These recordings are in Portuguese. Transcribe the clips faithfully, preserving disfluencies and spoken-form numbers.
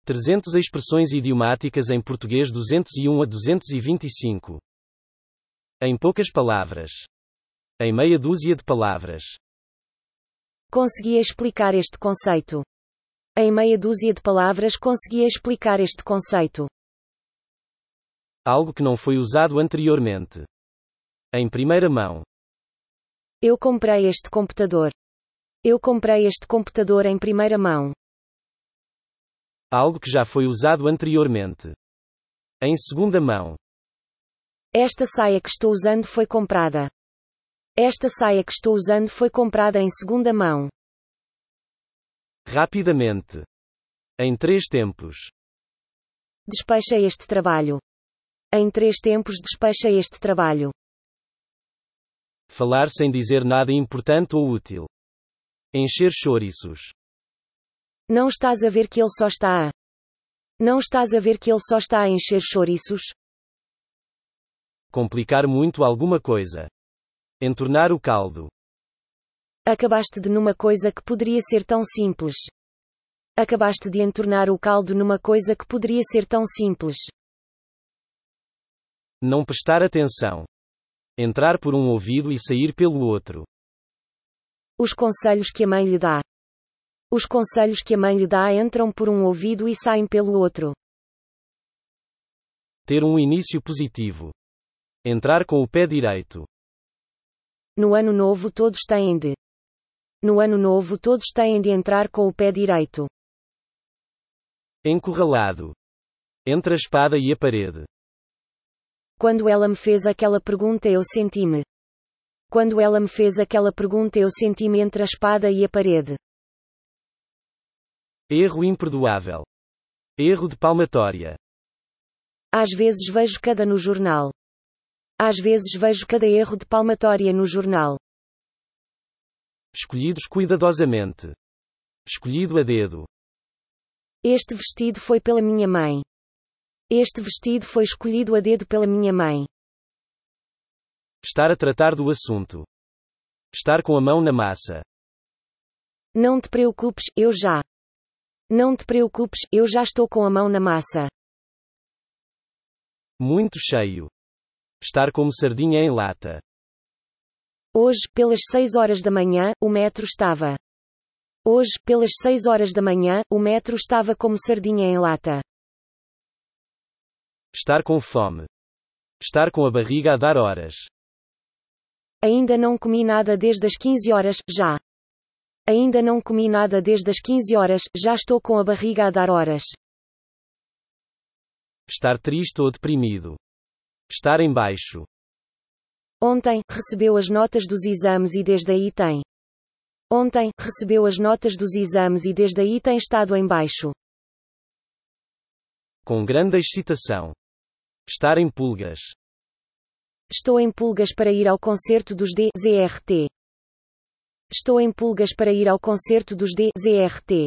trezentas expressões idiomáticas em português duzentos e um a duzentos e vinte e cinco. Em poucas palavras. Em meia dúzia de palavras. Conseguia explicar este conceito. Em meia dúzia de palavras conseguia explicar este conceito. Algo que não foi usado anteriormente. Em primeira mão. Eu comprei este computador. Eu comprei este computador em primeira mão. Algo que já foi usado anteriormente. Em segunda mão. Esta saia que estou usando foi comprada. Esta saia que estou usando foi comprada em segunda mão. Rapidamente. Em três tempos. Despecha este trabalho. Em três tempos despecha este trabalho. Falar sem dizer nada importante ou útil. Encher chouriços. Não estás a ver que ele só está a... Não estás a ver que ele só está a encher chouriços? Complicar muito alguma coisa. Entornar o caldo. Acabaste de numa coisa que poderia ser tão simples. Acabaste de entornar o caldo numa coisa que poderia ser tão simples. Não prestar atenção. Entrar por um ouvido e sair pelo outro. Os conselhos que a mãe lhe dá. Os conselhos que a mãe lhe dá entram por um ouvido e saem pelo outro. Ter um início positivo. Entrar com o pé direito. No ano novo todos têm de. No ano novo todos têm de entrar com o pé direito. Encurralado. Entre a espada e a parede. Quando ela me fez aquela pergunta eu senti-me. Quando ela me fez aquela pergunta eu senti-me entre a espada e a parede. Erro imperdoável. Erro de palmatória. Às vezes vejo cada no jornal. Às vezes vejo cada erro de palmatória no jornal. Escolhidos cuidadosamente. Escolhido a dedo. Este vestido foi pela minha mãe. Este vestido foi escolhido a dedo pela minha mãe. Estar a tratar do assunto. Estar com a mão na massa. Não te preocupes, eu já. Não te preocupes, eu já estou com a mão na massa. Muito cheio. Estar como sardinha em lata. Hoje, pelas seis horas da manhã, o metro estava. Hoje, pelas seis horas da manhã, o metro estava como sardinha em lata. Estar com fome. Estar com a barriga a dar horas. Ainda não comi nada desde as quinze horas, já. Ainda não comi nada desde as quinze horas, já estou com a barriga a dar horas. Estar triste ou deprimido. Estar em baixo. Ontem, recebeu as notas dos exames e desde aí tem. Ontem, recebeu as notas dos exames e desde aí tem estado em baixo. Com grande excitação. Estar em pulgas. Estou em pulgas para ir ao concerto dos D Z R T. Estou em pulgas para ir ao concerto dos D Z R T.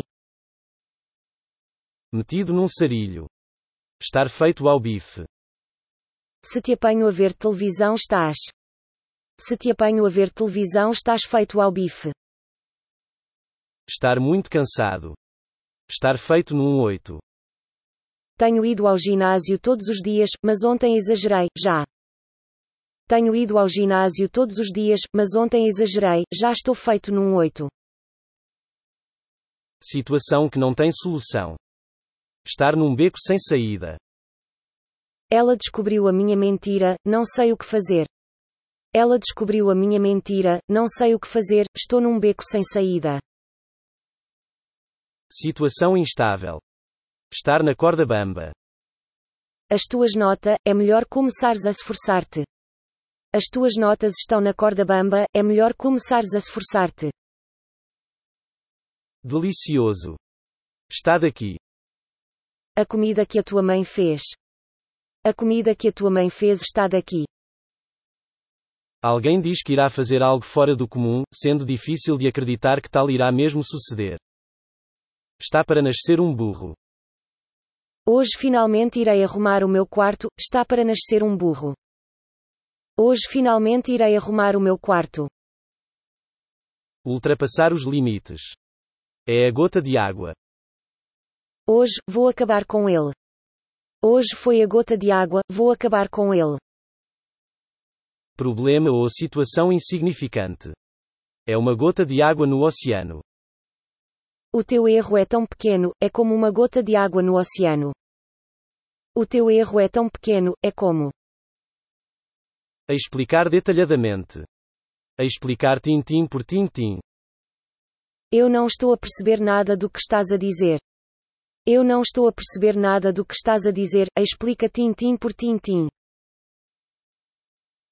Metido num sarilho. Estar feito ao bife. Se te apanho a ver televisão estás. Se te apanho a ver televisão estás feito ao bife. Estar muito cansado. Estar feito num oito. Tenho ido ao ginásio todos os dias, mas ontem exagerei, já. Tenho ido ao ginásio todos os dias, mas ontem exagerei, já estou feito num oito. Situação que não tem solução. Estar num beco sem saída. Ela descobriu a minha mentira, não sei o que fazer. Ela descobriu a minha mentira, não sei o que fazer, estou num beco sem saída. Situação instável. Estar na corda bamba. As tuas notas, é melhor começares a esforçar-te. As tuas notas estão na corda bamba, é melhor começares a esforçar-te. Delicioso. Está daqui. A comida que a tua mãe fez. A comida que a tua mãe fez está daqui. Alguém diz que irá fazer algo fora do comum, sendo difícil de acreditar que tal irá mesmo suceder. Está para nascer um burro. Hoje finalmente irei arrumar o meu quarto, está para nascer um burro. Hoje finalmente irei arrumar o meu quarto. Ultrapassar os limites. É a gota de água. Hoje, vou acabar com ele. Hoje foi a gota de água, vou acabar com ele. Problema ou situação insignificante. É uma gota de água no oceano. O teu erro é tão pequeno, é como uma gota de água no oceano. O teu erro é tão pequeno, é como. A explicar detalhadamente. A explicar tintim por tintim. Eu não estou a perceber nada do que estás a dizer. Eu não estou a perceber nada do que estás a dizer, explica tintim por tintim.